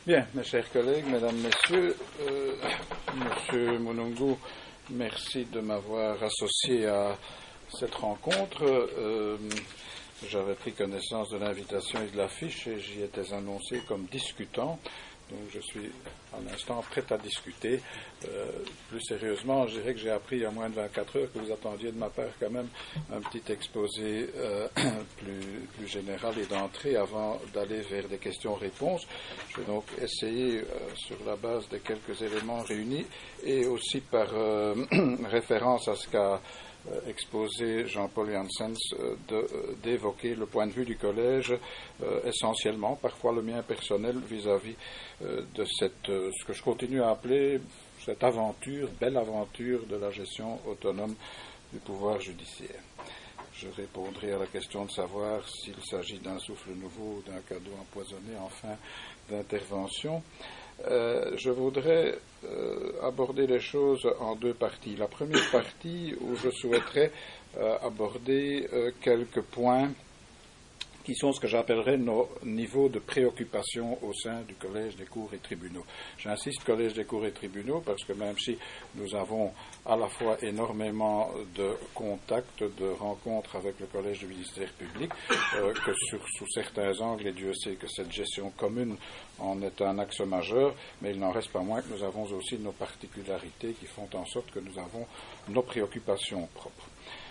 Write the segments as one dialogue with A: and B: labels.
A: Bien, mes chers collègues, mesdames, messieurs, Monsieur Monungu, merci de m'avoir associé à cette rencontre. J'avais pris connaissance de l'invitation et de l'affiche et j'y étais annoncé comme discutant. Donc je suis à l'instant prêt à discuter. Plus sérieusement, je dirais que j'ai appris il y a moins de 24 heures que vous attendiez de ma part quand même un petit exposé plus général et d'entrée avant d'aller vers des questions-réponses. Je vais donc essayer, sur la base des quelques éléments réunis et aussi par référence à ce qu'a exposé Jean-Paul Janssens, d'évoquer le point de vue du collège essentiellement, parfois le mien personnel vis-à-vis de ce que je continue à appeler cette aventure, belle aventure de la gestion autonome du pouvoir judiciaire. Je répondrai à la question de savoir s'il s'agit d'un souffle nouveau ou d'un cadeau empoisonné en fin d'intervention. Je voudrais aborder les choses en deux parties. La première partie où je souhaiterais aborder quelques points qui sont ce que j'appellerais nos niveaux de préoccupation au sein du Collège des cours et tribunaux. J'insiste Collège des cours et tribunaux parce que même si nous avons à la fois énormément de contacts, de rencontres avec le Collège du ministère public, que sous certains angles, et Dieu sait que cette gestion commune en est un axe majeur, mais il n'en reste pas moins que nous avons aussi nos particularités qui font en sorte que nous avons nos préoccupations propres.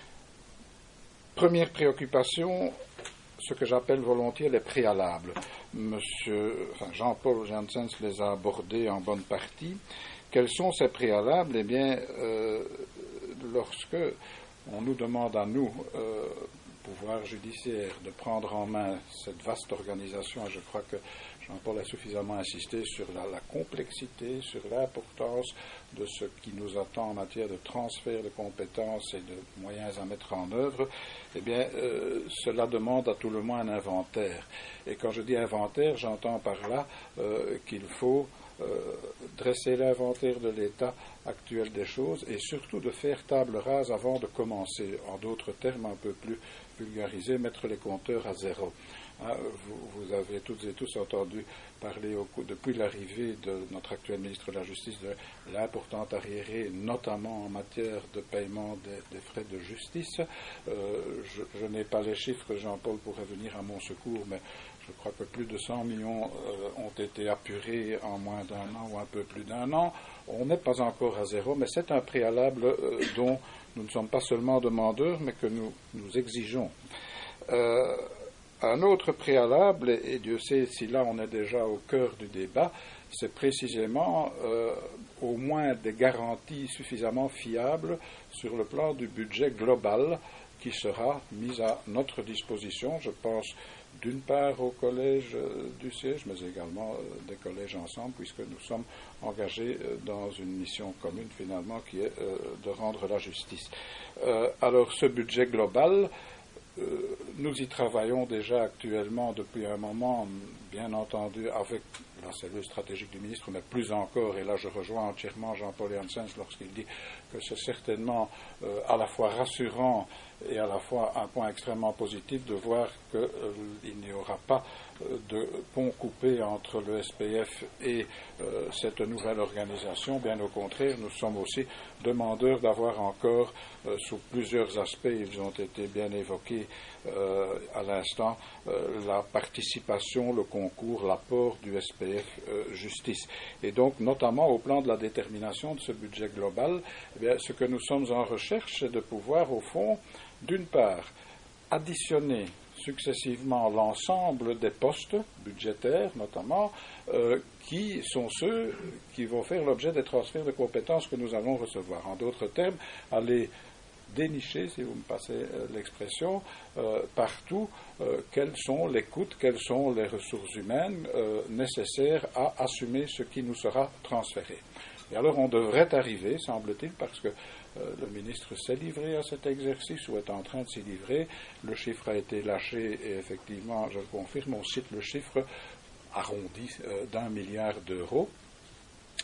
A: Première préoccupation, ce que j'appelle volontiers les préalables. Jean-Paul Janssens les a abordés en bonne partie. Quels sont ces préalables? Eh bien, lorsque on nous demande à nous, pouvoir judiciaire, de prendre en main cette vaste organisation, et je crois que Jean-Paul a suffisamment insisté sur la complexité, sur l'importance de ce qui nous attend en matière de transfert de compétences et de moyens à mettre en œuvre, eh bien, cela demande à tout le moins un inventaire. Et quand je dis inventaire, j'entends par là qu'il faut dresser l'inventaire de l'état actuel des choses et surtout de faire table rase avant de commencer. En d'autres termes, un peu plus vulgarisés, mettre les compteurs à zéro. Vous avez toutes et tous entendu parler depuis l'arrivée de notre actuel ministre de la Justice de l'importante arriéré, notamment en matière de paiement des frais de justice. Je n'ai pas les chiffres, Jean-Paul pourrait venir à mon secours, mais je crois que plus de 100 millions ont été apurés en moins d'un an ou un peu plus d'un an. On n'est pas encore à zéro, mais c'est un préalable dont nous ne sommes pas seulement demandeurs, mais que nous exigeons. Un autre préalable, et Dieu sait si là on est déjà au cœur du débat, c'est précisément au moins des garanties suffisamment fiables sur le plan du budget global qui sera mis à notre disposition. Je pense d'une part au collège du siège, mais également des collèges ensemble, puisque nous sommes engagés dans une mission commune finalement qui est de rendre la justice. Alors ce budget global, nous y travaillons déjà actuellement depuis un moment, bien entendu avec la cellule stratégique du ministre, mais plus encore, et là je rejoins entièrement Jean-Paul Janssens lorsqu'il dit que c'est certainement à la fois rassurant et à la fois un point extrêmement positif de voir qu'il n'y aura pas de pont coupé entre le SPF et cette nouvelle organisation. Bien au contraire, nous sommes aussi demandeurs d'avoir encore, sous plusieurs aspects, ils ont été bien évoqués à l'instant, la participation, le concours, l'apport du SPF justice. Et donc, notamment au plan de la détermination de ce budget global, eh bien, ce que nous sommes en recherche, c'est de pouvoir, au fond, d'une part, additionner successivement l'ensemble des postes budgétaires, notamment, qui sont ceux qui vont faire l'objet des transferts de compétences que nous allons recevoir. En d'autres termes, aller dénicher, si vous me passez l'expression, partout quels sont les coûts, quelles sont les ressources humaines nécessaires à assumer ce qui nous sera transféré. Et alors on devrait arriver, semble-t-il, parce que le ministre s'est livré à cet exercice ou est en train de s'y livrer. Le chiffre a été lâché et effectivement, je le confirme, on cite le chiffre arrondi d'1 milliard d'euros.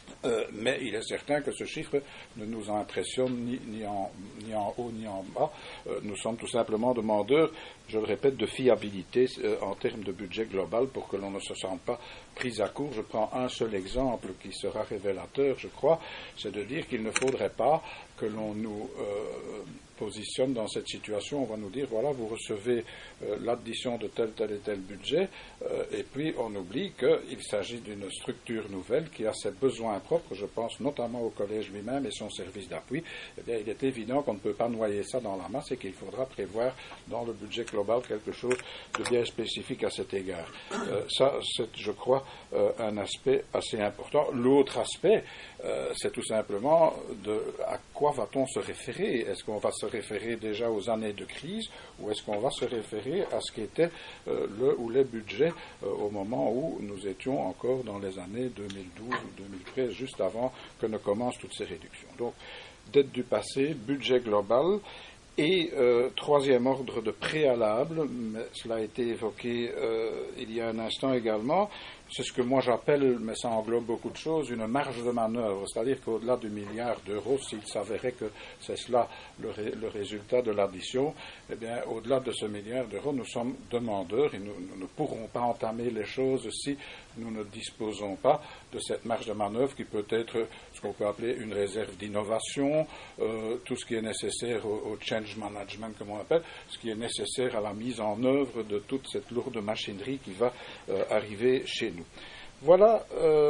A: Mais il est certain que ce chiffre ne nous impressionne ni en haut ni en bas. Nous sommes tout simplement demandeurs, je le répète, de fiabilité en termes de budget global pour que l'on ne se sente pas pris à court. Je prends un seul exemple qui sera révélateur, je crois, c'est de dire qu'il ne faudrait pas que l'on nous positionne dans cette situation. On va nous dire, voilà, vous recevez l'addition de tel et tel budget, et puis on oublie qu'il s'agit d'une structure nouvelle qui a ses besoins propres, je pense notamment au collège lui-même et son service d'appui. Eh bien, il est évident qu'on ne peut pas noyer ça dans la masse et qu'il faudra prévoir dans le budget global quelque chose de bien spécifique à cet égard. Ça, c'est, je crois, un aspect assez important. L'autre aspect, c'est tout simplement à quoi va-t-on se référer? Est-ce qu'on va se référer déjà aux années de crise ou est-ce qu'on va se référer à ce qu'était le ou les budgets au moment où nous étions encore dans les années 2012 ou 2013, juste avant que ne commencent toutes ces réductions? Donc, dette du passé, budget global. Et troisième ordre de préalable, mais cela a été évoqué il y a un instant également, c'est ce que moi j'appelle, mais ça englobe beaucoup de choses, une marge de manœuvre. C'est-à-dire qu'au-delà du milliard d'euros, s'il s'avérait que c'est cela le résultat de l'addition, eh bien, au-delà de ce milliard d'euros, nous sommes demandeurs et nous ne pourrons pas entamer les choses si nous ne disposons pas de cette marge de manœuvre qui peut être ce qu'on peut appeler une réserve d'innovation, tout ce qui est nécessaire au change management, comme on appelle, ce qui est nécessaire à la mise en œuvre de toute cette lourde machinerie qui va arriver chez nous. Voilà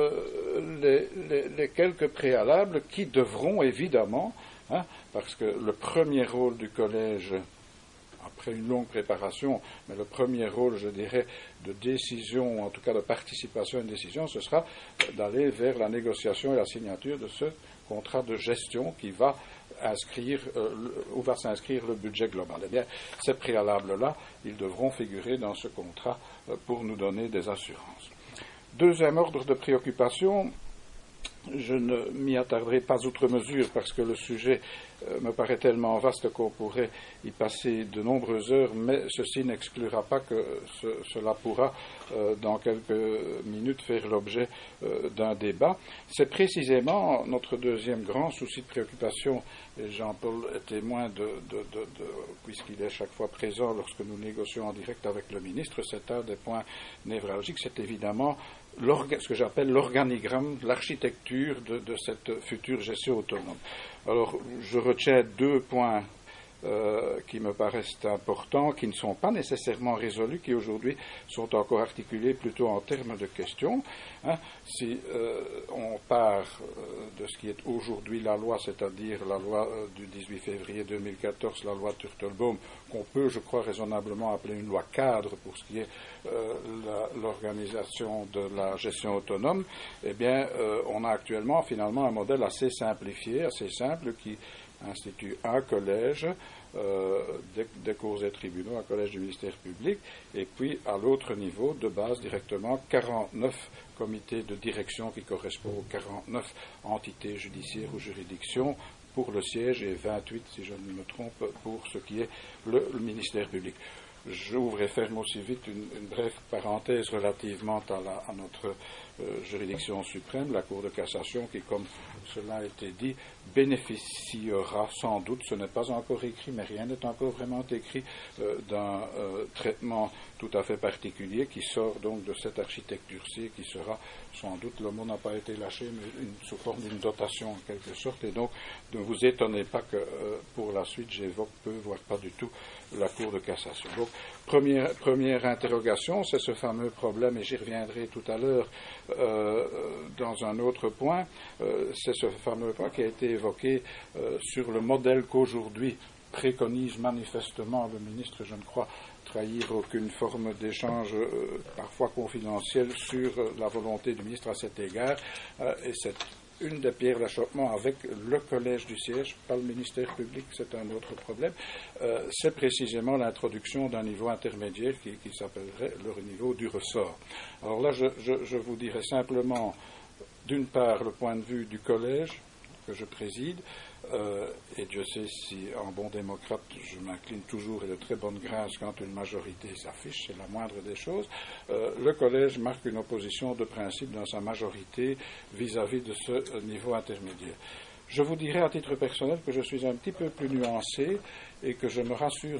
A: les quelques préalables qui devront évidemment, parce que le premier rôle du collège, après une longue préparation, mais le premier rôle, je dirais, de décision, ou en tout cas de participation à une décision, ce sera d'aller vers la négociation et la signature de ce contrat de gestion qui va inscrire, où va s'inscrire le budget global. Eh bien, ces préalables-là, ils devront figurer dans ce contrat pour nous donner des assurances. Deuxième ordre de préoccupation, je ne m'y attarderai pas outre mesure parce que le sujet me paraît tellement vaste qu'on pourrait y passer de nombreuses heures, mais ceci n'exclura pas que cela pourra, dans quelques minutes, faire l'objet d'un débat. C'est précisément notre deuxième grand souci de préoccupation, et Jean-Paul est témoin puisqu'il est chaque fois présent lorsque nous négocions en direct avec le ministre, c'est un des points névralgiques, c'est évidemment ce que j'appelle l'organigramme, l'architecture de cette future gestion autonome. Alors, je retiens deux points qui me paraissent importants, qui ne sont pas nécessairement résolus, qui aujourd'hui sont encore articulés plutôt en termes de questions. Si on part de ce qui est aujourd'hui la loi, c'est-à-dire la loi du 18 février 2014, la loi Turtelbaum, qu'on peut, je crois, raisonnablement appeler une loi cadre pour ce qui est l'organisation de la gestion autonome, eh bien, on a actuellement finalement un modèle assez simplifié, assez simple, qui institue un collège des cours et tribunaux, un collège du ministère public, et puis à l'autre niveau, de base directement, 49 comités de direction qui correspondent aux 49 entités judiciaires ou juridictions pour le siège et 28, si je ne me trompe, pour ce qui est le ministère public. J'ouvre et ferme aussi vite une brève parenthèse relativement à notre juridiction suprême, la Cour de cassation, qui, comme cela a été dit, bénéficiera sans doute, ce n'est pas encore écrit, mais rien n'est encore vraiment écrit, d'un traitement tout à fait particulier qui sort donc de cette architecture-ci, qui sera sans doute, le mot n'a pas été lâché, mais sous forme d'une dotation en quelque sorte, et donc ne vous étonnez pas que pour la suite j'évoque peu, voire pas du tout, la Cour de cassation. Donc, première interrogation, c'est ce fameux problème, et j'y reviendrai tout à l'heure dans un autre point, c'est ce fameux point qui a été évoqué sur le modèle qu'aujourd'hui préconise manifestement le ministre, je ne crois trahir aucune forme d'échange parfois confidentiel sur la volonté du ministre à cet égard, et c'est une des pierres d'achoppement avec le collège du siège, pas le ministère public, c'est un autre problème, c'est précisément l'introduction d'un niveau intermédiaire qui s'appellerait le niveau du ressort. Alors là, je vous dirais simplement, d'une part, le point de vue du collège, que je préside, et Dieu sait si en bon démocrate je m'incline toujours et de très bonne grâce quand une majorité s'affiche, c'est la moindre des choses, le collège marque une opposition de principe dans sa majorité vis-à-vis de ce niveau intermédiaire. Je vous dirais à titre personnel que je suis un petit peu plus nuancé et que je me rassure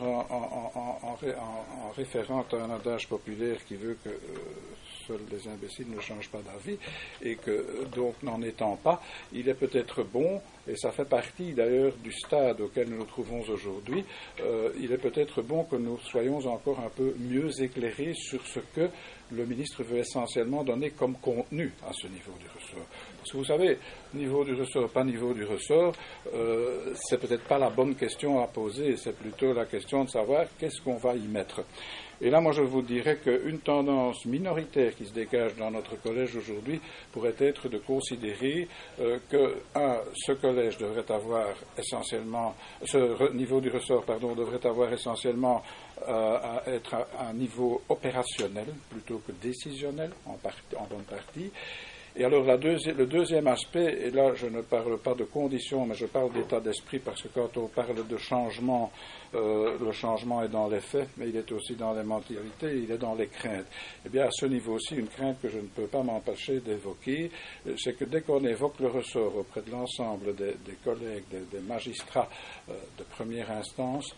A: en référant à un adage populaire qui veut que seuls les imbéciles ne changent pas d'avis et que donc n'en étant pas, il est peut-être bon, et ça fait partie d'ailleurs du stade auquel nous nous trouvons aujourd'hui, il est peut-être bon que nous soyons encore un peu mieux éclairés sur ce que le ministre veut essentiellement donner comme contenu à ce niveau du ressort. Parce que vous savez, niveau du ressort, pas niveau du ressort, c'est peut-être pas la bonne question à poser, c'est plutôt la question de savoir qu'est-ce qu'on va y mettre. Et là, moi, je vous dirais qu'une tendance minoritaire qui se dégage dans notre collège aujourd'hui pourrait être de considérer que, ce collège devrait avoir essentiellement, ce niveau du ressort, devrait avoir essentiellement à être à un niveau opérationnel plutôt que décisionnel, en bonne partie. Et alors le deuxième aspect, et là je ne parle pas de conditions, mais je parle d'état d'esprit, parce que quand on parle de changement, le changement est dans les faits, mais il est aussi dans les mentalités, il est dans les craintes. Eh bien à ce niveau-ci, une crainte que je ne peux pas m'empêcher d'évoquer, c'est que dès qu'on évoque le ressort auprès de l'ensemble des collègues, des magistrats de première instance,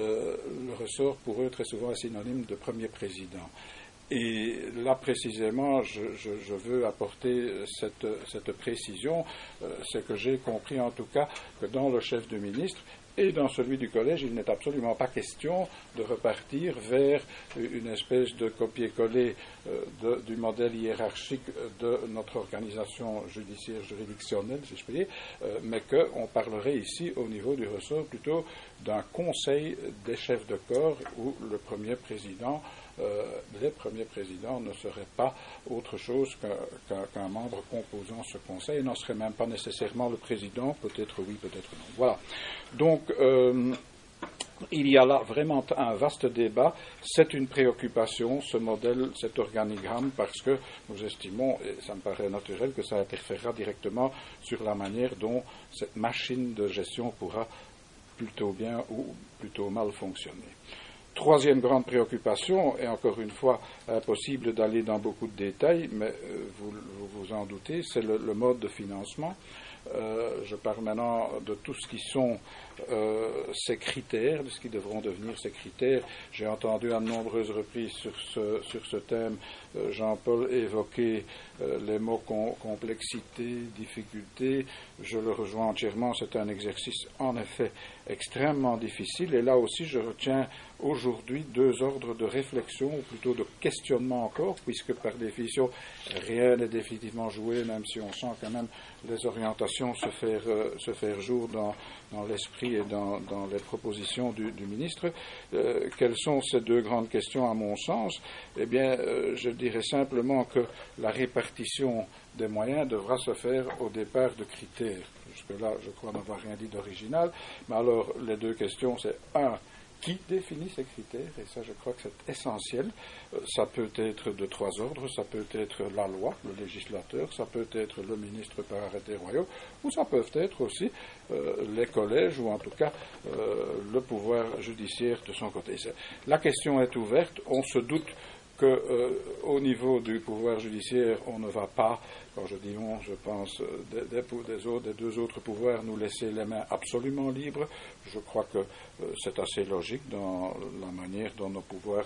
A: le ressort pour eux très souvent est synonyme de premier président. Et là, précisément, je veux apporter cette précision. C'est que j'ai compris, en tout cas, que dans le chef de ministre et dans celui du collège, il n'est absolument pas question de repartir vers une espèce de copier-coller du modèle hiérarchique de notre organisation judiciaire juridictionnelle, si je puis dire, mais qu'on parlerait ici, au niveau du ressort, plutôt d'un conseil des chefs de corps où le premier président les premiers présidents ne seraient pas autre chose qu'un membre composant ce conseil, et n'en serait même pas nécessairement le président, peut-être oui, peut-être non. Voilà. Donc, il y a là vraiment un vaste débat. C'est une préoccupation, ce modèle, cet organigramme, parce que nous estimons, et ça me paraît naturel, que ça interférera directement sur la manière dont cette machine de gestion pourra plutôt bien ou plutôt mal fonctionner. Troisième grande préoccupation, et encore une fois, impossible d'aller dans beaucoup de détails, mais vous vous en doutez, c'est le mode de financement. Je parle maintenant de tout ce qui sont ces critères, de ce qui devront devenir ces critères. J'ai entendu à de nombreuses reprises sur ce thème Jean-Paul évoquer les mots complexité, difficulté. Je le rejoins entièrement, c'est un exercice en effet extrêmement difficile. Et là aussi, je retiens aujourd'hui deux ordres de réflexion, ou plutôt de questionnement encore, puisque par définition, rien n'est définitivement joué, même si on sent quand même les orientations se faire jour dans l'esprit et dans les propositions du ministre. Quelles sont ces deux grandes questions à mon sens? Eh bien, je dirais simplement que la répartition des moyens devra se faire au départ de critères. Jusque-là, je crois n'avoir rien dit d'original. Mais alors, les deux questions, c'est qui définit ces critères? Et ça, je crois que c'est essentiel. Ça peut être de trois ordres. Ça peut être la loi, le législateur. Ça peut être le ministre par arrêté royal. Ou ça peut être aussi les collèges, ou en tout cas le pouvoir judiciaire de son côté. La question est ouverte. On se doute qu'au niveau du pouvoir judiciaire, on ne va pas, quand je dis on, je pense des deux autres pouvoirs, nous laisser les mains absolument libres. Je crois que c'est assez logique dans la manière dont nos pouvoirs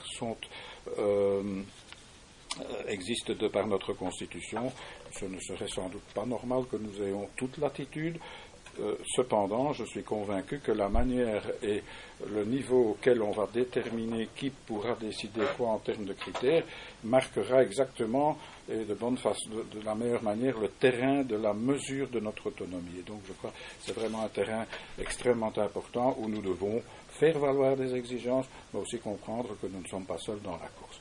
A: existent de par notre Constitution. Ce ne serait sans doute pas normal que nous ayons toute latitude. Cependant, je suis convaincu que la manière et le niveau auquel on va déterminer qui pourra décider quoi en termes de critères marquera exactement et de la meilleure manière le terrain de la mesure de notre autonomie. Et donc je crois que c'est vraiment un terrain extrêmement important où nous devons faire valoir des exigences, mais aussi comprendre que nous ne sommes pas seuls dans la course.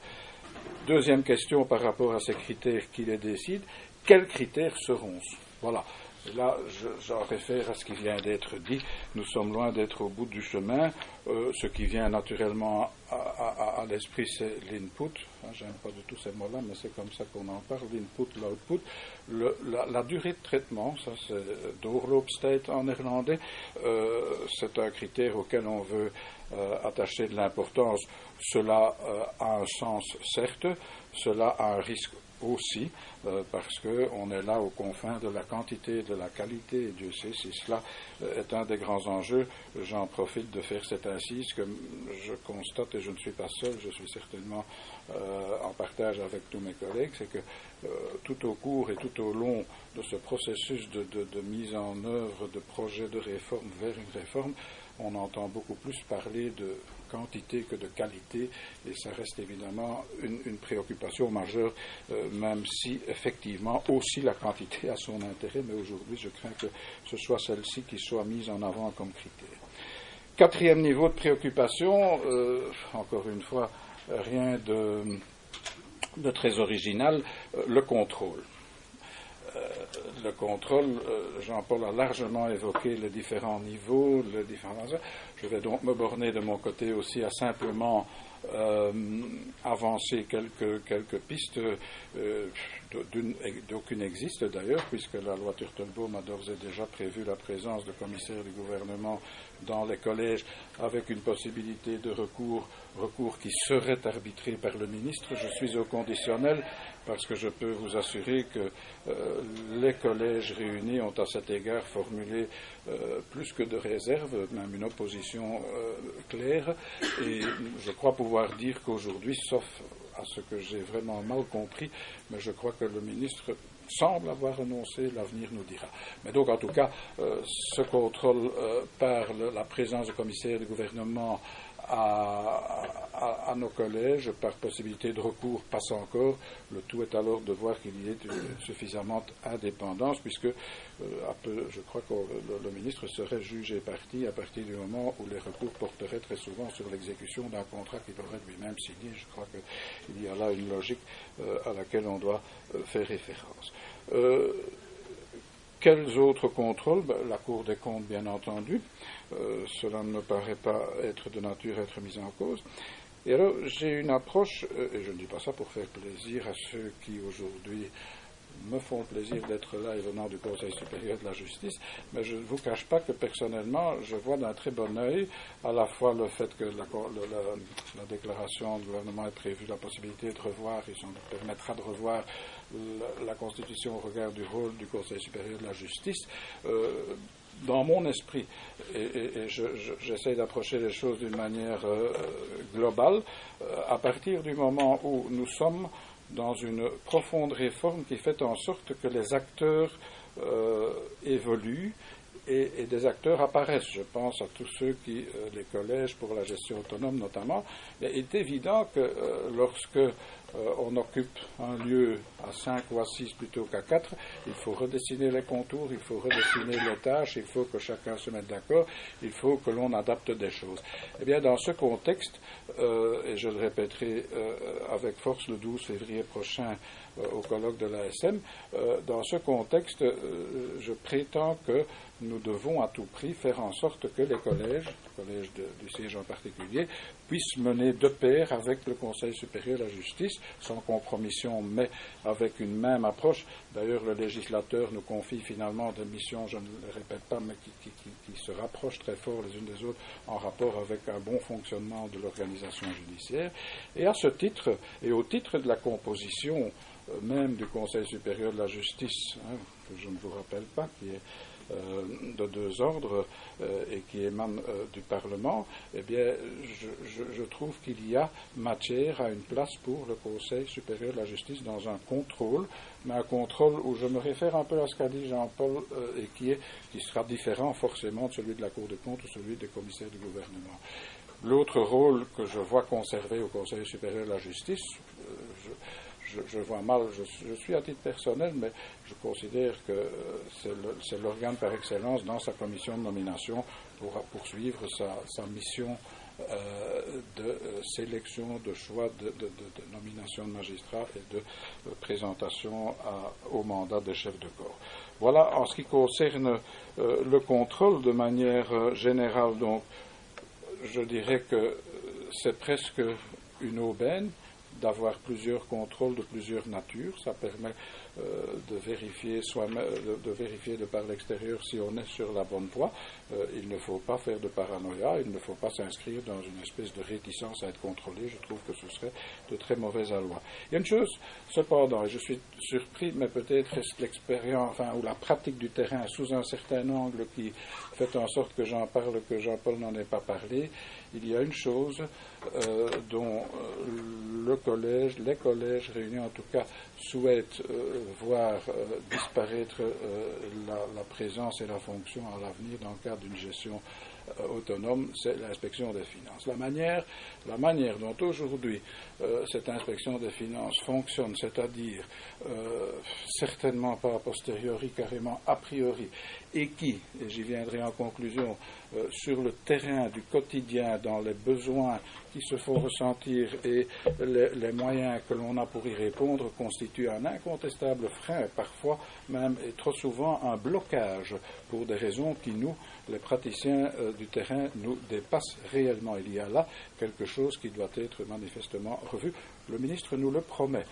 A: Deuxième question par rapport à ces critères qui les décident, quels critères seront-ce? Voilà. Et là, j'en réfère à ce qui vient d'être dit. Nous sommes loin d'être au bout du chemin. Ce qui vient naturellement à l'esprit, c'est l'input. J'aime pas du tout ces mots-là, mais c'est comme ça qu'on en parle. L'input, l'output. La durée de traitement, ça c'est doorloopstijd en néerlandais. C'est un critère auquel on veut attacher de l'importance. Cela a un sens, certes. Cela a un risque aussi, parce qu'on est là aux confins de la quantité et de la qualité, et Dieu sait si cela est un des grands enjeux. J'en profite de faire cette incise que je constate, et je ne suis pas seul, je suis certainement en partage avec tous mes collègues, c'est que tout au cours et tout au long de ce processus de mise en œuvre de projets de réforme vers une réforme, on entend beaucoup plus parler de quantité que de qualité, et ça reste évidemment une préoccupation majeure, même si effectivement aussi la quantité a son intérêt, mais aujourd'hui je crains que ce soit celle-ci qui soit mise en avant comme critère. Quatrième niveau de préoccupation, encore une fois, rien de très original, le contrôle. Le contrôle, Jean-Paul a largement évoqué les différents niveaux, les différents... Je vais donc me borner de mon côté aussi à simplement avancer quelques pistes, d'aucune existe d'ailleurs, puisque la loi Turtelbaum a d'ores et déjà prévu la présence de commissaires du gouvernement dans les collèges avec une possibilité de recours qui serait arbitré par le ministre. Je suis au conditionnel parce que je peux vous assurer que les collèges réunis ont à cet égard formulé plus que de réserve, même une opposition claire, et je crois pouvoir dire qu'aujourd'hui, sauf à ce que j'ai vraiment mal compris, mais je crois que le ministre semble avoir renoncé, l'avenir nous dira. Mais donc, en tout cas, ce contrôle par la présence de commissaires du gouvernement à nos collèges, par possibilité de recours, passe encore. Le tout est alors de voir qu'il y ait suffisamment d'indépendance, puisque je crois que le ministre serait jugé parti à partir du moment où les recours porteraient très souvent sur l'exécution d'un contrat qu'il aurait lui-même signé. Je crois qu'il y a là une logique à laquelle on doit faire référence. Quels autres contrôles? La Cour des comptes, bien entendu. Cela ne me paraît pas être de nature à être mis en cause. Et alors, j'ai une approche, et je ne dis pas ça pour faire plaisir à ceux qui aujourd'hui me font le plaisir d'être là et venant du Conseil supérieur de la justice, mais je ne vous cache pas que personnellement, je vois d'un très bon œil à la fois le fait que la déclaration du gouvernement ait prévu la possibilité de revoir, et ça nous permettra de revoir la Constitution au regard du rôle du Conseil supérieur de la justice. Dans mon esprit, et j'essaie d'approcher les choses d'une manière globale, à partir du moment où nous sommes dans une profonde réforme qui fait en sorte que les acteurs évoluent et des acteurs apparaissent. Je pense à tous ceux qui, les collèges pour la gestion autonome notamment. Il est évident que lorsque on occupe un lieu à 5 ou à 6 plutôt qu'à 4, il faut redessiner les contours, il faut redessiner les tâches, il faut que chacun se mette d'accord, il faut que l'on adapte des choses. Eh bien, dans ce contexte, et je le répéterai avec force le 12 février prochain au colloque de l'ASM, dans ce contexte, je prétends que nous devons à tout prix faire en sorte que les collèges, le collège du siège en particulier, puissent mener de pair avec le Conseil supérieur de la justice, sans compromission, mais avec une même approche. D'ailleurs, le législateur nous confie finalement des missions, je ne le répète pas, mais qui se rapprochent très fort les unes des autres en rapport avec un bon fonctionnement de l'organisation judiciaire. Et à ce titre, et au titre de la composition même du Conseil supérieur de la justice, que je ne vous rappelle pas, qui est de deux ordres et qui émane du Parlement, eh bien, je trouve qu'il y a matière à une place pour le Conseil supérieur de la justice dans un contrôle, mais un contrôle où je me réfère un peu à ce qu'a dit Jean-Paul et qui sera différent forcément de celui de la Cour des comptes ou celui des commissaires du gouvernement. L'autre rôle que je vois conservé au Conseil supérieur de la justice, je vois mal, je suis à titre personnel, mais je considère que c'est l'organe par excellence dans sa commission de nomination pour poursuivre sa mission de sélection, de choix, de nomination de magistrats et de présentation au mandat des chefs de corps. Voilà en ce qui concerne le contrôle de manière générale. Donc, je dirais que c'est presque une aubaine d'avoir plusieurs contrôles de plusieurs natures. Ça permet de vérifier de par l'extérieur si on est sur la bonne voie. Il ne faut pas faire de paranoïa, il ne faut pas s'inscrire dans une espèce de réticence à être contrôlé. Je trouve que ce serait de très mauvais aloi. Il y a une chose, cependant, et je suis surpris, mais peut-être est-ce que l'expérience, ou la pratique du terrain sous un certain angle qui fait en sorte que j'en parle, que Jean-Paul n'en ait pas parlé. Il y a une chose dont les collèges réunis en tout cas souhaitent voir disparaître la présence et la fonction à l'avenir dans le cadre d'une gestion autonome, c'est l'inspection des finances. La manière dont aujourd'hui cette inspection des finances fonctionne, c'est-à-dire certainement pas a posteriori, carrément a priori, et qui, et j'y viendrai en conclusion, sur le terrain du quotidien, dans les besoins qui se font ressentir et les moyens que l'on a pour y répondre, constitue un incontestable frein, parfois même et trop souvent un blocage pour des raisons qui nous, les praticiens du terrain, nous dépassent réellement. Il y a là quelque chose qui doit être manifestement revu. Le ministre nous le promet.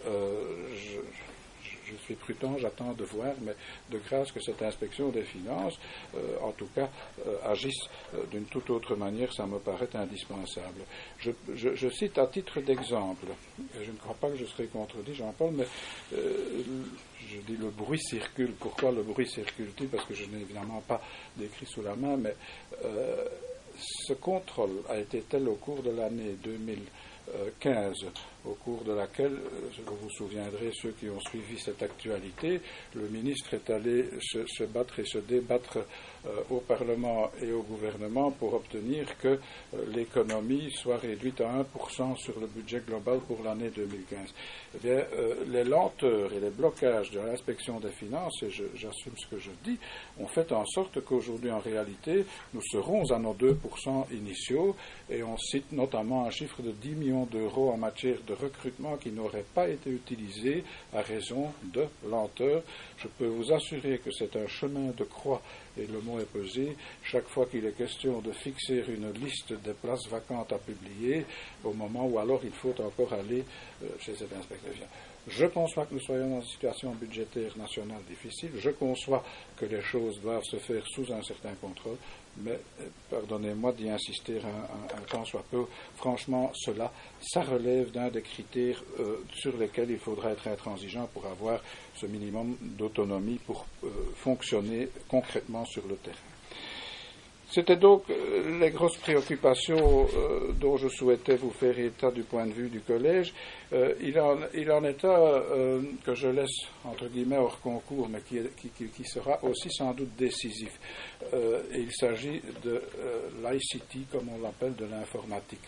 A: Je suis prudent, j'attends de voir, mais de grâce que cette inspection des finances, en tout cas, agisse d'une toute autre manière, ça me paraît indispensable. Je cite à titre d'exemple, et je ne crois pas que je serai contredit, Jean-Paul, mais je dis le bruit circule. Pourquoi le bruit circule-t-il? Parce que je n'ai évidemment pas d'écrit sous la main, mais ce contrôle a été tel au cours de l'année 2015, au cours de laquelle, vous vous souviendrez, ceux qui ont suivi cette actualité, le ministre est allé se battre et se débattre au Parlement et au gouvernement pour obtenir que l'économie soit réduite à 1% sur le budget global pour l'année 2015. Eh bien, les lenteurs et les blocages de l'inspection des finances, et j'assume ce que je dis, ont fait en sorte qu'aujourd'hui, en réalité, nous serons à nos 2% initiaux, et on cite notamment un chiffre de 10 millions d'euros en matière de recrutement qui n'aurait pas été utilisé à raison de lenteur. Je peux vous assurer que c'est un chemin de croix, et le mot est pesé, chaque fois qu'il est question de fixer une liste des places vacantes à publier, au moment où alors il faut encore aller chez cet inspecteur. Je conçois que nous soyons dans une situation budgétaire nationale difficile, je conçois que les choses doivent se faire sous un certain contrôle, mais pardonnez-moi d'y insister un temps soit peu, franchement, ça relève d'un des critères sur lesquels il faudra être intransigeant pour avoir ce minimum d'autonomie pour fonctionner concrètement sur le terrain. C'était donc les grosses préoccupations dont je souhaitais vous faire état du point de vue du collège. Il en est un que je laisse, entre guillemets, hors concours, mais qui sera aussi sans doute décisif. Et il s'agit de l'ICT, comme on l'appelle, de l'informatique.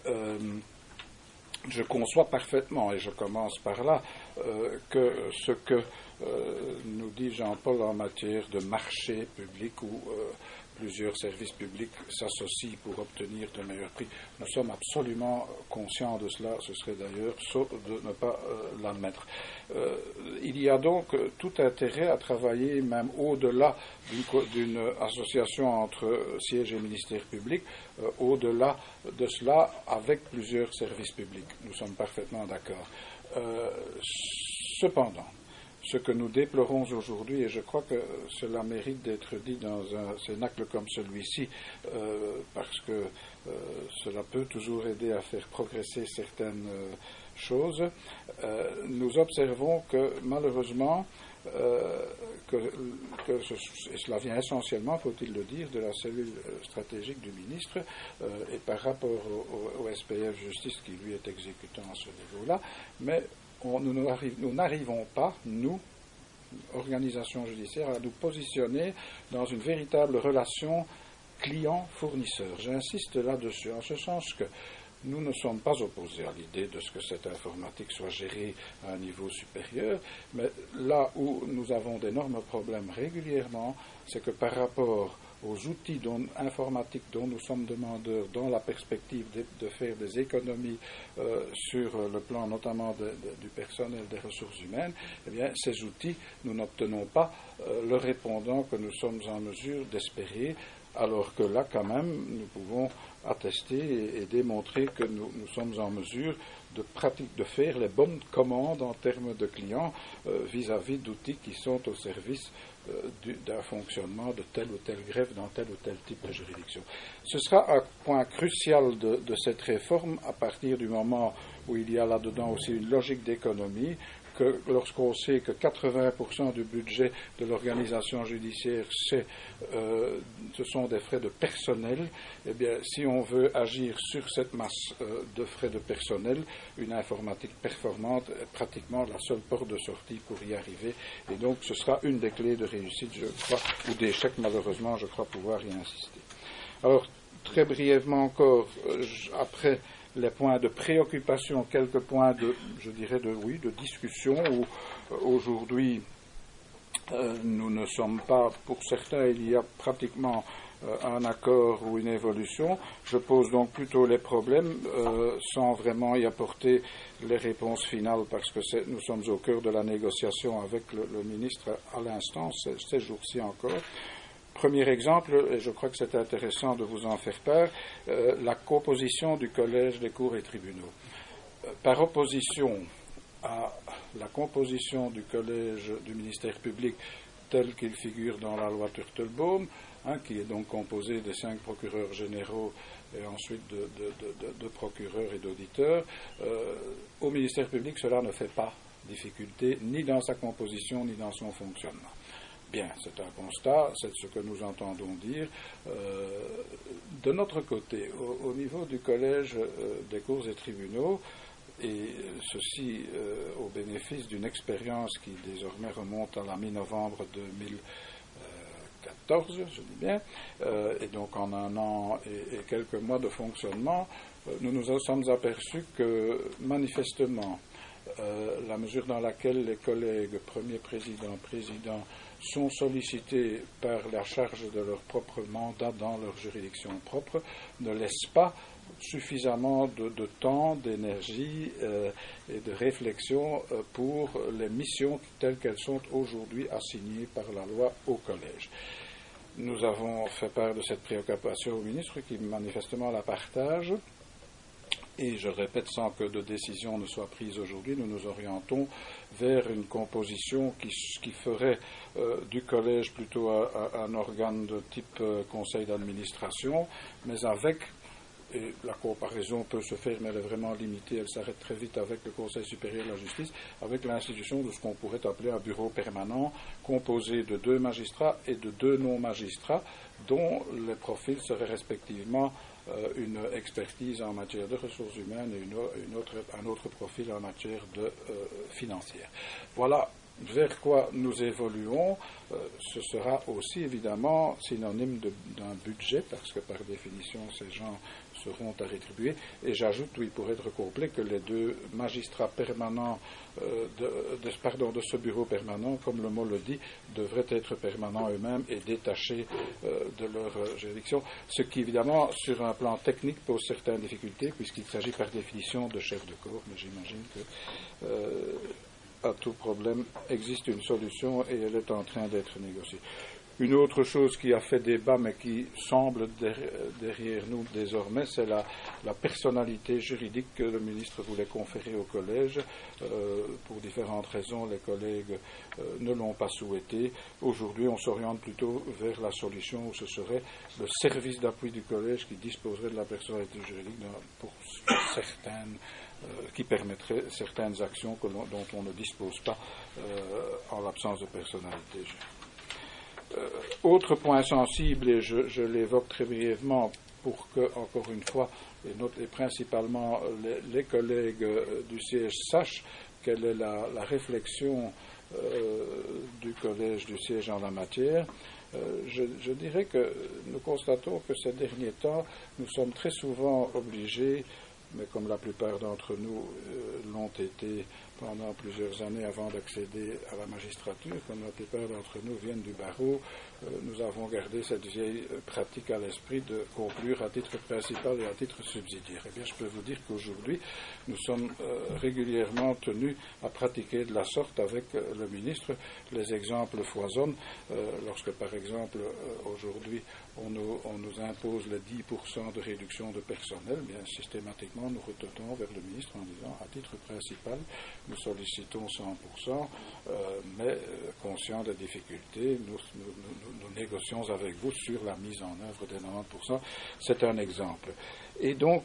A: Je conçois parfaitement, et je commence par là, que ce que nous dit Jean-Paul en matière de marché public où plusieurs services publics s'associent pour obtenir de meilleurs prix. Nous sommes absolument conscients de cela, ce serait d'ailleurs saut de ne pas l'admettre. Il y a donc tout intérêt à travailler même au-delà d'une association entre siège et ministère public, au-delà de cela avec plusieurs services publics. Nous sommes parfaitement d'accord. Cependant, ce que nous déplorons aujourd'hui, et je crois que cela mérite d'être dit dans un cénacle comme celui-ci, parce que cela peut toujours aider à faire progresser certaines choses, nous observons que malheureusement, et cela vient essentiellement, faut-il le dire, de la cellule stratégique du ministre et par rapport au SPF Justice qui lui est exécutant à ce niveau-là, mais nous n'arrivons pas, nous, organisation judiciaire, à nous positionner dans une véritable relation client-fournisseur. J'insiste là-dessus, en ce sens que nous ne sommes pas opposés à l'idée de ce que cette informatique soit gérée à un niveau supérieur, mais là où nous avons d'énormes problèmes régulièrement, c'est que par rapport aux outils informatiques dont nous sommes demandeurs dans la perspective de faire des économies sur le plan notamment du personnel des ressources humaines, eh bien, ces outils, nous n'obtenons pas le répondant que nous sommes en mesure d'espérer, alors que là, quand même, nous pouvons attester et démontrer que nous sommes en mesure de faire les bonnes commandes en termes de clients vis-à-vis d'outils qui sont au service d'un fonctionnement de telle ou telle greffe dans tel ou tel type de juridiction. Ce sera un point crucial de cette réforme à partir du moment où il y a là-dedans aussi une logique d'économie, que lorsqu'on sait que 80% du budget de l'organisation judiciaire, ce sont des frais de personnel, eh bien, si on veut agir sur cette masse de frais de personnel, une informatique performante est pratiquement la seule porte de sortie pour y arriver. Et donc, ce sera une des clés de réussite, je crois, ou d'échec, malheureusement, je crois pouvoir y insister. Alors, très brièvement encore, après les points de préoccupation, quelques points de discussion où aujourd'hui nous ne sommes pas, pour certains il y a pratiquement un accord ou une évolution. Je pose donc plutôt les problèmes sans vraiment y apporter les réponses finales parce que nous sommes au cœur de la négociation avec le ministre à l'instant, ces jours-ci encore. Premier exemple, et je crois que c'est intéressant de vous en faire part, la composition du collège des cours et tribunaux. Par opposition à la composition du collège du ministère public tel qu'il figure dans la loi Turtelbaum, qui est donc composé des 5 procureurs généraux et ensuite de procureurs et d'auditeurs, au ministère public cela ne fait pas difficulté ni dans sa composition ni dans son fonctionnement. Bien, c'est un constat, c'est ce que nous entendons dire. De notre côté, au niveau du collège des cours et tribunaux, et ceci au bénéfice d'une expérience qui désormais remonte à la mi-novembre 2014, je dis bien, et donc en un an et quelques mois de fonctionnement, nous nous sommes aperçus que manifestement, la mesure dans laquelle les collègues premiers présidents sont sollicités par la charge de leur propre mandat dans leur juridiction propre, ne laissent pas suffisamment de temps, d'énergie et de réflexion pour les missions telles qu'elles sont aujourd'hui assignées par la loi au collège. Nous avons fait part de cette préoccupation au ministre qui manifestement la partage. Et je répète, sans que de décision ne soit prise aujourd'hui, nous nous orientons vers une composition qui ferait du collège plutôt un organe de type conseil d'administration, mais avec, et la comparaison peut se faire, mais elle est vraiment limitée, elle s'arrête très vite avec le Conseil supérieur de la justice, avec l'institution de ce qu'on pourrait appeler un bureau permanent, composé de 2 magistrats et de 2 non-magistrats, dont les profils seraient respectivement une expertise en matière de ressources humaines et un autre profil en matière de financière. Voilà vers quoi nous évoluons. Ce sera aussi évidemment synonyme d'un budget, parce que par définition ces gens seront à rétribuer. Et j'ajoute, oui, pour être complet, que les 2 magistrats permanents de ce bureau permanent, comme le mot le dit, devraient être permanents eux-mêmes et détachés de leur juridiction, ce qui évidemment sur un plan technique pose certaines difficultés puisqu'il s'agit par définition de chefs de corps, mais j'imagine que à tout problème existe une solution et elle est en train d'être négociée. Une autre chose qui a fait débat, mais qui semble derrière nous désormais, c'est la personnalité juridique que le ministre voulait conférer au collège. Pour différentes raisons, les collègues ne l'ont pas souhaité. Aujourd'hui, on s'oriente plutôt vers la solution où ce serait le service d'appui du collège qui disposerait de la personnalité juridique pour certaines qui permettrait certaines actions dont on ne dispose pas en l'absence de personnalité juridique. Autre point sensible, et je l'évoque très brièvement pour que, encore une fois, et principalement les collègues du siège sachent quelle est la réflexion du collège du siège en la matière. Je dirais que nous constatons que ces derniers temps, nous sommes très souvent obligés, mais comme la plupart d'entre nous l'ont été pendant plusieurs années avant d'accéder à la magistrature, comme la plupart d'entre nous viennent du barreau, nous avons gardé cette vieille pratique à l'esprit de conclure à titre principal et à titre subsidiaire. Eh bien, je peux vous dire qu'aujourd'hui, nous sommes régulièrement tenus à pratiquer de la sorte avec le ministre. Les exemples foisonnent. Lorsque, par exemple, aujourd'hui, on nous impose les 10% de réduction de personnel, bien systématiquement, nous retournons vers le ministre en disant, à titre principal, nous sollicitons 100%, mais conscients des difficultés, nous négocions avec vous sur la mise en œuvre des 90%. C'est un exemple. Et donc,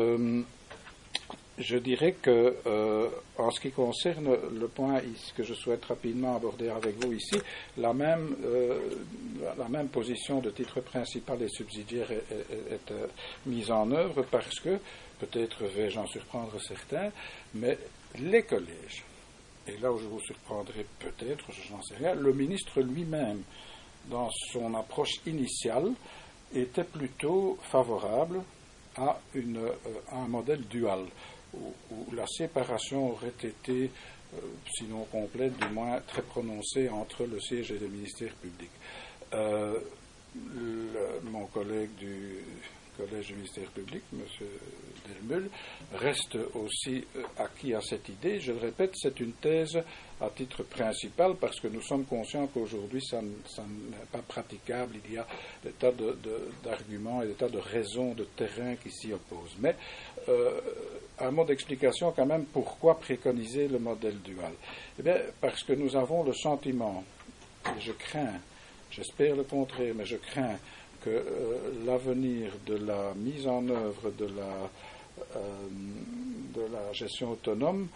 A: je dirais que, en ce qui concerne le point que je souhaite rapidement aborder avec vous ici, la même position de titre principal et subsidiaire est mise en œuvre parce que, peut-être vais-je en surprendre certains, mais les collèges, et là où je vous surprendrai peut-être, je n'en sais rien, le ministre lui-même, dans son approche initiale, était plutôt favorable à un modèle dual, où la séparation aurait été, sinon complète, du moins très prononcée entre le siège et le ministère public. Mon collègue du Collège du ministère public, M. Delmulle, reste aussi acquis à cette idée. Je le répète, c'est une thèse à titre principal parce que nous sommes conscients qu'aujourd'hui ça n'est pas praticable. Il y a des tas d'arguments et des tas de raisons de terrain qui s'y opposent. Mais un mot d'explication quand même, pourquoi préconiser le modèle dual? Eh bien, parce que nous avons le sentiment, et je crains, j'espère le contraire, mais je crains que l'avenir de la mise en œuvre de la gestion autonome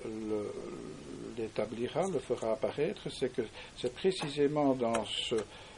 A: l'établira, le fera apparaître, c'est précisément dans ce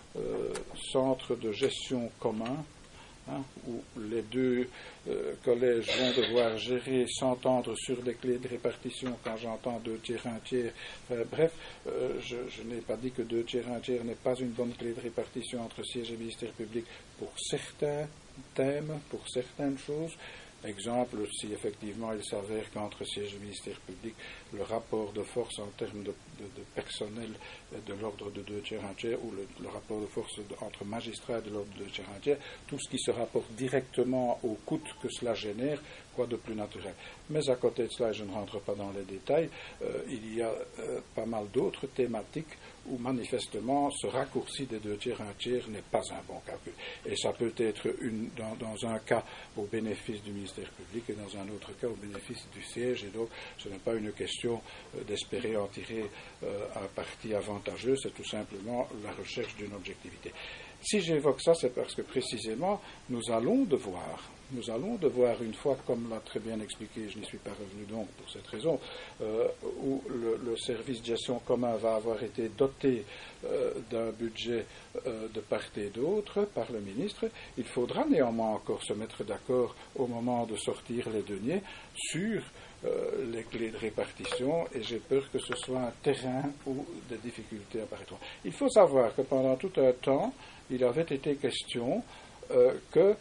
A: centre de gestion commun, où les deux collèges vont devoir gérer, s'entendre sur des clés de répartition. Quand j'entends 2 tiers, 1 tiers, bref, je n'ai pas dit que 2 tiers, 1 tiers n'est pas une bonne clé de répartition entre siège et ministère public pour certains thèmes, pour certaines choses. Exemple, si effectivement il s'avère qu'entre siège et ministère public, le rapport de force en termes de personnel est de l'ordre de 2 tiers, 1 tiers, ou le rapport de force entre magistrats est de l'ordre de 2 tiers, 1 tiers, tout ce qui se rapporte directement au coût que cela génère, quoi de plus naturel. Mais à côté de cela, je ne rentre pas dans les détails, il y a pas mal d'autres thématiques où manifestement ce raccourci des 2 tiers, 1 tiers n'est pas un bon calcul. Et ça peut être dans un cas au bénéfice du ministère public et dans un autre cas au bénéfice du siège. Et donc ce n'est pas une question d'espérer en tirer un parti avantageux, c'est tout simplement la recherche d'une objectivité. Si j'évoque ça, c'est parce que précisément nous allons devoir, une fois, comme l'a très bien expliqué, je n'y suis pas revenu donc pour cette raison, où le service de gestion commun va avoir été doté d'un budget de part et d'autre par le ministre, il faudra néanmoins encore se mettre d'accord au moment de sortir les deniers sur les clés de répartition, et j'ai peur que ce soit un terrain où des difficultés apparaîtront. Il faut savoir que pendant tout un temps, il avait été question que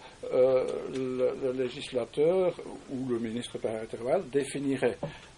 A: le législateur ou le ministre par intervalle définirait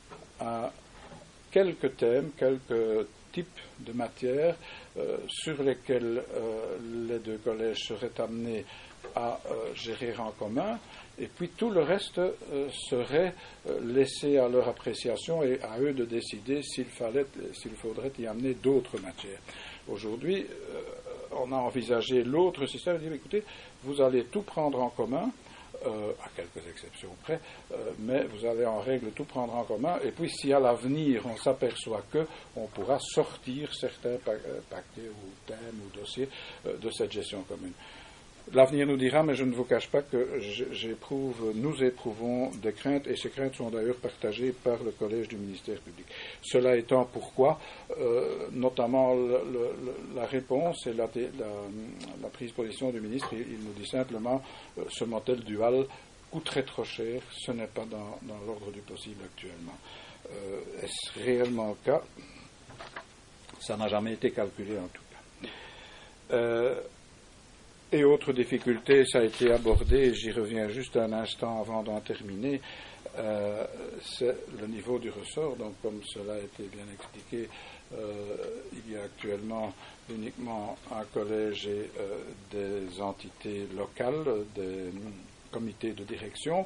A: quelques thèmes, quelques types de matières sur lesquels les deux collèges seraient amenés à gérer en commun, et puis tout le reste serait laissé à leur appréciation et à eux de décider s'il faudrait y amener d'autres matières. Aujourd'hui, on a envisagé l'autre système, de dire, écoutez, vous allez tout prendre en commun, à quelques exceptions près, mais vous allez en règle tout prendre en commun, et puis si à l'avenir on s'aperçoit qu'on pourra sortir certains paquets ou thèmes ou dossiers de cette gestion commune. L'avenir nous dira, mais je ne vous cache pas que nous éprouvons des craintes, et ces craintes sont d'ailleurs partagées par le Collège du ministère public. Cela étant, pourquoi notamment la réponse et la prise de position du ministre, il nous dit simplement ce modèle dual coûterait trop cher, ce n'est pas dans l'ordre du possible actuellement. Est-ce réellement le cas? Ça n'a jamais été calculé en tout cas. Et autre difficulté, ça a été abordé, j'y reviens juste un instant avant d'en terminer, c'est le niveau du ressort. Donc, comme cela a été bien expliqué, il y a actuellement uniquement un collège et des entités locales, des comités de direction.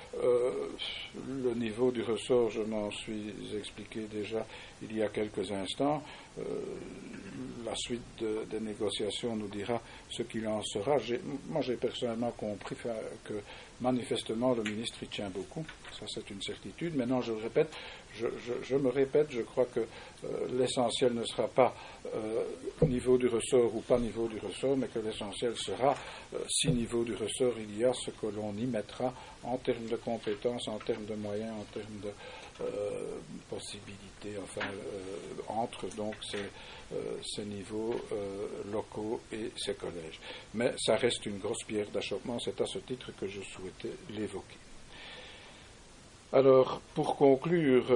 A: Le niveau du ressort, je m'en suis expliqué déjà il y a quelques instants. La suite des négociations nous dira ce qu'il en sera. Moi, j'ai personnellement compris que manifestement le ministre y tient beaucoup. Ça, c'est une certitude. Maintenant, je me répète, je crois que l'essentiel ne sera pas niveau du ressort ou pas niveau du ressort, mais que l'essentiel sera si niveau du ressort il y a, ce que l'on y mettra en termes de compétences, en termes de moyens, en termes de possibilités, enfin, entre donc ces niveaux locaux et ces collèges. Mais ça reste une grosse pierre d'achoppement, c'est à ce titre que je souhaitais l'évoquer. Alors, pour conclure,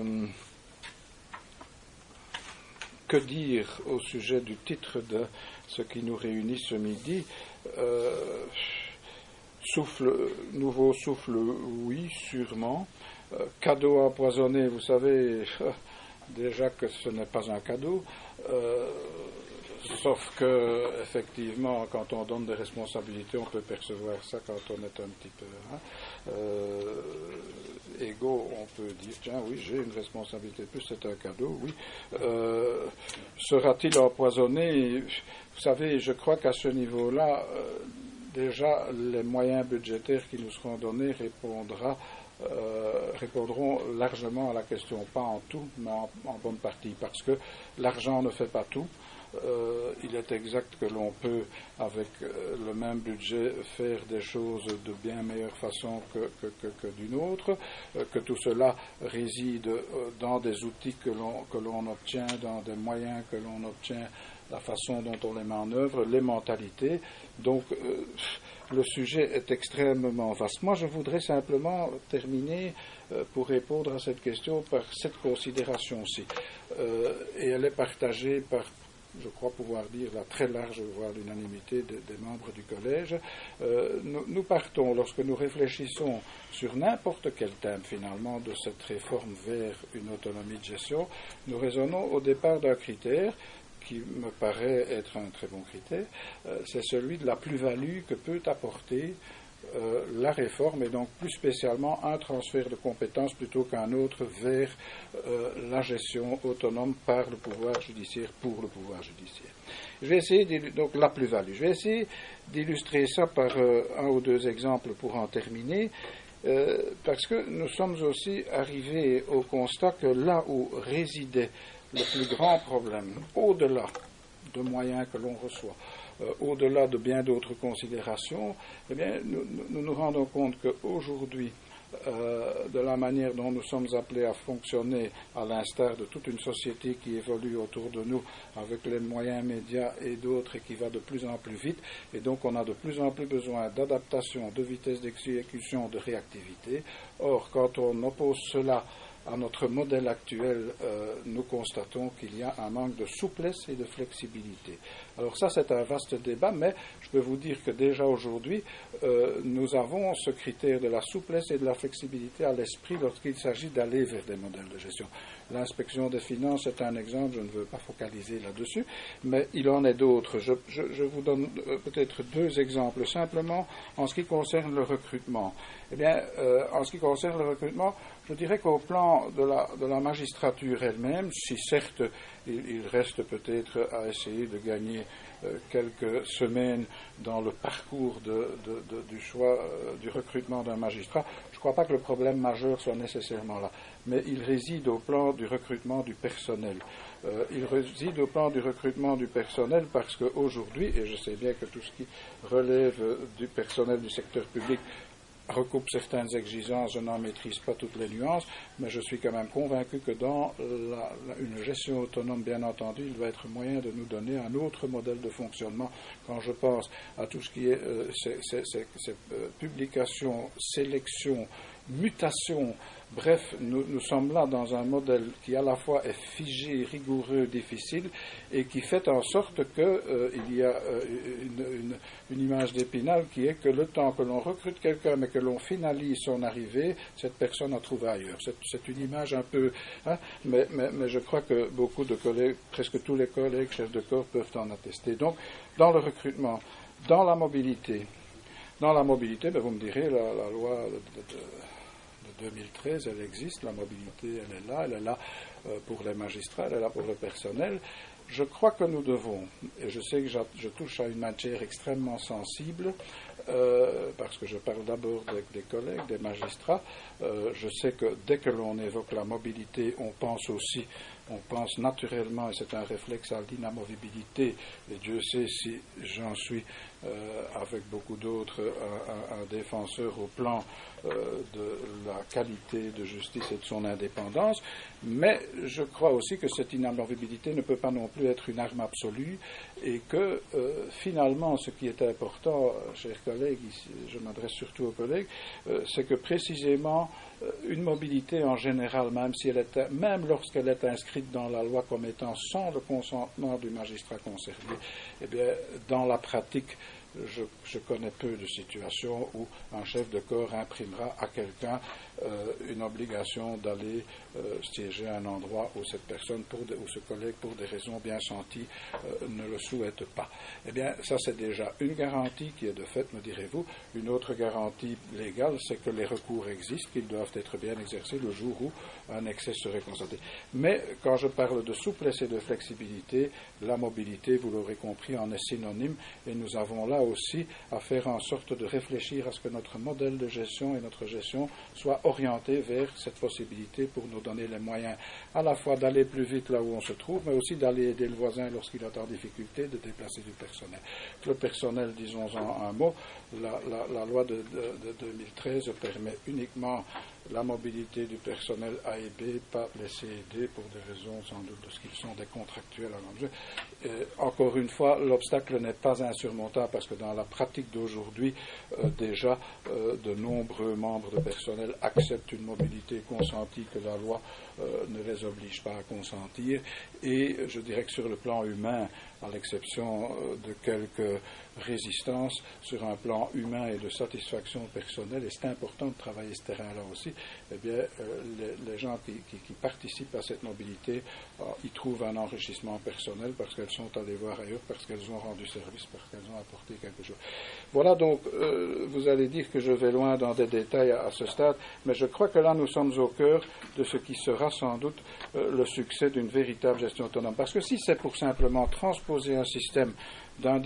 A: que dire au sujet du titre de ce qui nous réunit ce midi? Nouveau souffle, oui, sûrement. Cadeau empoisonné, vous savez déjà que ce n'est pas un cadeau, sauf que, effectivement, quand on donne des responsabilités, on peut percevoir ça quand on est un petit peu égaux, on peut dire, tiens, oui, j'ai une responsabilité, plus c'est un cadeau, oui. Sera-t-il empoisonné? Vous savez, je crois qu'à ce niveau-là, déjà, les moyens budgétaires qui nous seront donnés répondront largement à la question, pas en tout, mais en bonne partie, parce que l'argent ne fait pas tout. Il est exact que l'on peut, avec le même budget, faire des choses de bien meilleure façon que d'une autre, que tout cela réside dans des outils que l'on obtient, dans des moyens que l'on obtient, la façon dont on les met en œuvre, les mentalités. Donc, le sujet est extrêmement vaste. Moi, je voudrais simplement terminer pour répondre à cette question par cette considération-ci. Et elle est partagée par, je crois pouvoir dire, la très large, voire l'unanimité des membres du collège. Nous partons, lorsque nous réfléchissons sur n'importe quel thème, finalement, de cette réforme vers une autonomie de gestion, nous raisonnons au départ d'un critère qui me paraît être un très bon critère, c'est celui de la plus-value que peut apporter la réforme, et donc plus spécialement un transfert de compétences plutôt qu'un autre vers la gestion autonome par le pouvoir judiciaire pour le pouvoir judiciaire. Je vais essayer donc la plus-value. Je vais essayer d'illustrer ça par un ou deux exemples pour en terminer. Parce que nous sommes aussi arrivés au constat que là où résidait le plus grand problème, au-delà de moyens que l'on reçoit, au-delà de bien d'autres considérations, eh bien, nous nous rendons compte qu'aujourd'hui, de la manière dont nous sommes appelés à fonctionner, à l'instar de toute une société qui évolue autour de nous, avec les moyens médias et d'autres, et qui va de plus en plus vite, et donc on a de plus en plus besoin d'adaptation, de vitesse d'exécution, de réactivité. Or, quand on oppose cela à notre modèle actuel, nous constatons qu'il y a un manque de souplesse et de flexibilité. Alors ça, c'est un vaste débat, mais je peux vous dire que déjà aujourd'hui, nous avons ce critère de la souplesse et de la flexibilité à l'esprit lorsqu'il s'agit d'aller vers des modèles de gestion. L'inspection des finances est un exemple, je ne veux pas focaliser là-dessus, mais il en est d'autres. Je vous donne peut-être deux exemples simplement en ce qui concerne le recrutement. Eh bien, en ce qui concerne le recrutement, je dirais qu'au plan de la magistrature elle-même, si certes il reste peut-être à essayer de gagner quelques semaines dans le parcours du choix du recrutement d'un magistrat, je ne crois pas que le problème majeur soit nécessairement là. Mais il réside au plan du recrutement du personnel. Il réside au plan du recrutement du personnel parce qu'aujourd'hui, et je sais bien que tout ce qui relève du personnel du secteur public recoupe certaines exigences, je n'en maîtrise pas toutes les nuances, mais je suis quand même convaincu que dans une gestion autonome, bien entendu, il doit être moyen de nous donner un autre modèle de fonctionnement. Quand je pense à tout ce qui est ces publications, sélections, mutation. Bref, nous sommes là dans un modèle qui à la fois est figé, rigoureux, difficile, et qui fait en sorte qu'il y a une image d'Épinal qui est que le temps que l'on recrute quelqu'un, mais que l'on finalise son arrivée, cette personne a trouvé ailleurs. C'est une image un peu... mais je crois que beaucoup de collègues, presque tous les collègues chefs de corps peuvent en attester. Donc, dans le recrutement, dans la mobilité, ben vous me direz, la loi de 2013, elle existe, la mobilité, elle est là pour les magistrats, elle est là pour le personnel. Je crois que nous devons, et je sais que je touche à une matière extrêmement sensible, parce que je parle d'abord des collègues, des magistrats, je sais que dès que l'on évoque la mobilité, on pense naturellement, et c'est un réflexe, à l'inamovibilité, et Dieu sait si j'en suis, avec beaucoup d'autres, un défenseur au plan de la qualité de justice et de son indépendance, mais je crois aussi que cette inamovibilité ne peut pas non plus être une arme absolue, et que finalement, ce qui est important, chers collègues, ici, je m'adresse surtout aux collègues, c'est que précisément une mobilité en général, même lorsqu'elle est inscrite dans la loi comme étant sans le consentement du magistrat concerné, eh bien, dans la pratique, je connais peu de situations où un chef de corps imprimera à quelqu'un une obligation d'aller siéger à un endroit où cette personne, ou ce collègue, pour des raisons bien senties, ne le souhaite pas. Eh bien, ça c'est déjà une garantie qui est de fait, me direz-vous. Une autre garantie légale, c'est que les recours existent, qu'ils doivent être bien exercés le jour où un excès serait constaté. Mais quand je parle de souplesse et de flexibilité, la mobilité, vous l'aurez compris, en est synonyme, et nous avons là aussi à faire en sorte de réfléchir à ce que notre modèle de gestion et notre gestion soient orientés vers cette possibilité pour nous donner les moyens à la fois d'aller plus vite là où on se trouve, mais aussi d'aller aider le voisin lorsqu'il est en difficulté, de déplacer du personnel. Le personnel, disons-en un mot, la loi de 2013 permet uniquement la mobilité du personnel A et B, pas les C et D, pour des raisons sans doute de ce qu'ils sont des contractuels à l'objet. Encore une fois, l'obstacle n'est pas insurmontable parce que dans la pratique d'aujourd'hui, déjà, de nombreux membres de personnel acceptent une mobilité consentie que la loi ne les oblige pas à consentir. Et je dirais que sur le plan humain, à l'exception de quelques résistances, sur un plan humain et de satisfaction personnelle, et c'est important de travailler ce terrain-là aussi, eh bien, les gens qui participent à cette mobilité, y trouvent un enrichissement personnel parce qu'elles sont allées voir ailleurs, parce qu'elles ont rendu service, parce qu'elles ont apporté quelque chose. Voilà, donc, vous allez dire que je vais loin dans des détails à ce stade, mais je crois que là, nous sommes au cœur de ce qui sera sans doute le succès d'une véritable gestion autonome. Parce que si c'est pour simplement transposer un système d'un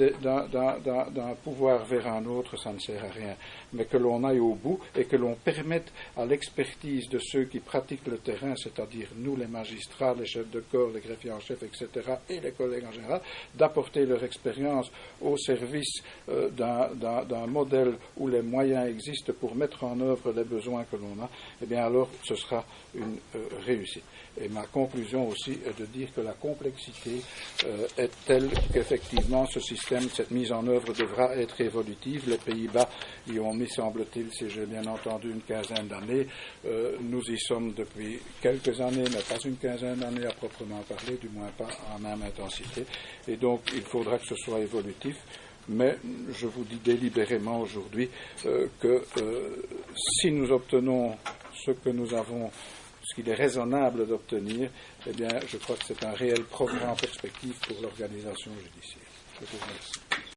A: pouvoir vers un autre, ça ne sert à rien. Mais que l'on aille au bout et que l'on permette à l'expertise de ceux qui pratiquent le terrain, c'est-à-dire nous les magistrats, les chefs de corps, les greffiers en chef, etc., et les collègues en général, d'apporter leur expérience au service d'un modèle où les moyens existent pour mettre en œuvre les besoins que l'on a, eh bien alors ce sera une réussite. Et ma conclusion aussi est de dire que la complexité est telle qu'effectivement ce système, cette mise en œuvre devra être évolutive. Les Pays-Bas y ont mis, semble-t-il, si j'ai bien entendu, une quinzaine d'années. Nous y sommes depuis quelques années, mais pas une quinzaine d'années à proprement parler, du moins pas en même intensité. Et donc il faudra que ce soit évolutif. Mais je vous dis délibérément aujourd'hui que si nous obtenons ce que nous avons, ce qu'il est raisonnable d'obtenir, eh bien, je crois que c'est un réel progrès en perspective pour l'organisation judiciaire. Je vous remercie.